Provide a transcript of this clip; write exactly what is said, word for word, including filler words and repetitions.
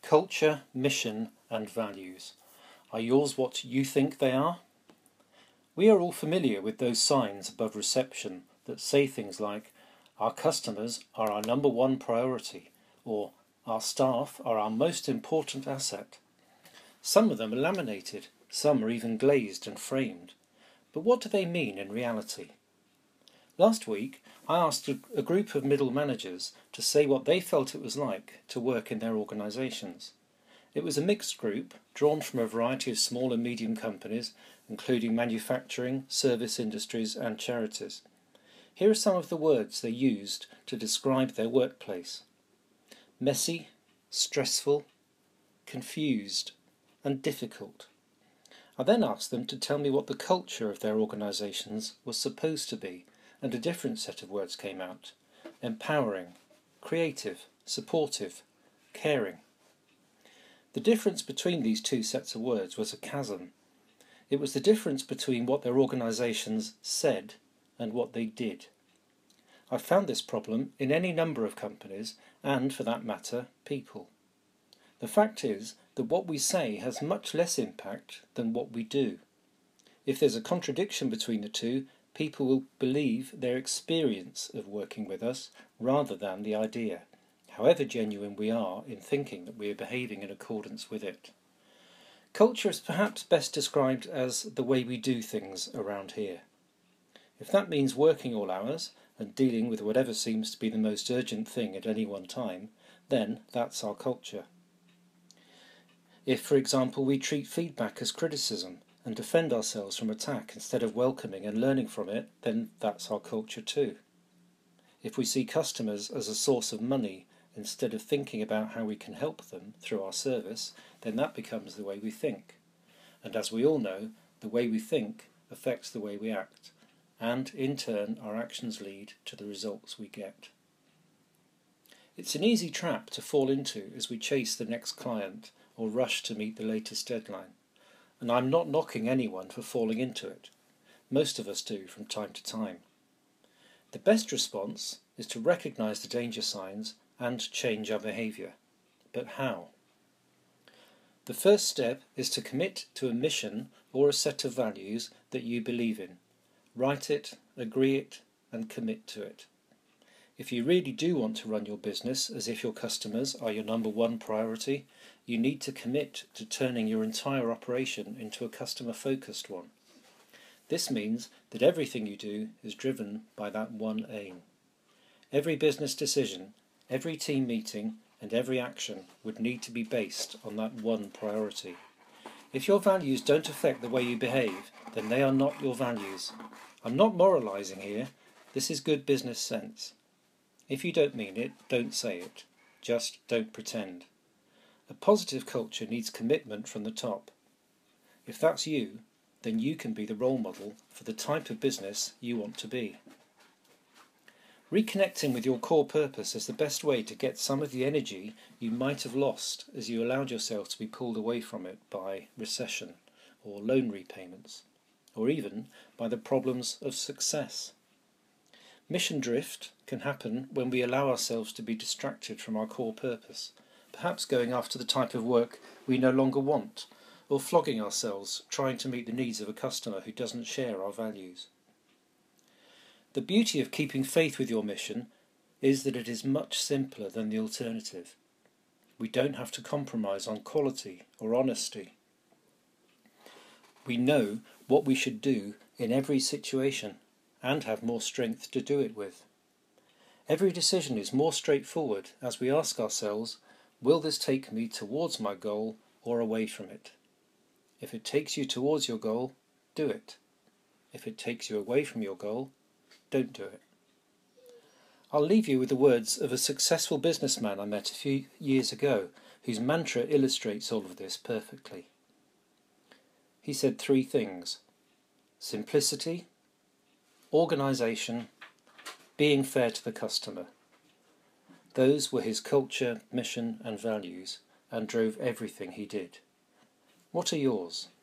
Culture, mission and values. Are yours what you think they are? We are all familiar with those signs above reception that say things like, our customers are our number one priority, or our staff are our most important asset. Some of them are laminated, some are even glazed and framed. But what do they mean in reality? Last week, I asked a, a group of middle managers to say what they felt it was like to work in their organisations. It was a mixed group, drawn from a variety of small and medium companies, including manufacturing, service industries and charities. Here are some of the words they used to describe their workplace. Messy, stressful, confused and difficult. I then asked them to tell me what the culture of their organisations was supposed to be, and a different set of words came out. Empowering, creative, supportive, caring. The difference between these two sets of words was a chasm. It was the difference between what their organisations said and what they did. I found this problem in any number of companies and, for that matter, people. The fact is that what we say has much less impact than what we do. If there's a contradiction between the two, people will believe their experience of working with us rather than the idea, however genuine we are in thinking that we are behaving in accordance with it. Culture is perhaps best described as the way we do things around here. If that means working all hours and dealing with whatever seems to be the most urgent thing at any one time, then that's our culture. If, for example, we treat feedback as criticism and defend ourselves from attack instead of welcoming and learning from it, then that's our culture too. If we see customers as a source of money instead of thinking about how we can help them through our service, then that becomes the way we think. And as we all know, the way we think affects the way we act, and in turn our actions lead to the results we get. It's an easy trap to fall into as we chase the next client or rush to meet the latest deadline. And I'm not knocking anyone for falling into it. Most of us do from time to time. The best response is to recognise the danger signs and change our behaviour. But how? The first step is to commit to a mission or a set of values that you believe in. Write it, agree it, and commit to it. If you really do want to run your business as if your customers are your number one priority, you need to commit to turning your entire operation into a customer-focused one. This means that everything you do is driven by that one aim. Every business decision, every team meeting, and every action would need to be based on that one priority. If your values don't affect the way you behave, then they are not your values. I'm not moralising here. This is good business sense. If you don't mean it, don't say it. Just don't pretend. A positive culture needs commitment from the top. If that's you, then you can be the role model for the type of business you want to be. Reconnecting with your core purpose is the best way to get some of the energy you might have lost as you allowed yourself to be pulled away from it by recession or loan repayments, or even by the problems of success. Mission drift can happen when we allow ourselves to be distracted from our core purpose, perhaps going after the type of work we no longer want, or flogging ourselves trying to meet the needs of a customer who doesn't share our values. The beauty of keeping faith with your mission is that it is much simpler than the alternative. We don't have to compromise on quality or honesty. We know what we should do in every situation and have more strength to do it with. Every decision is more straightforward as we ask ourselves, will this take me towards my goal or away from it? If it takes you towards your goal, do it. If it takes you away from your goal, don't do it. I'll leave you with the words of a successful businessman I met a few years ago, whose mantra illustrates all of this perfectly. He said three things: simplicity, organisation, being fair to the customer. Those were his culture, mission and values, and drove everything he did. What are yours?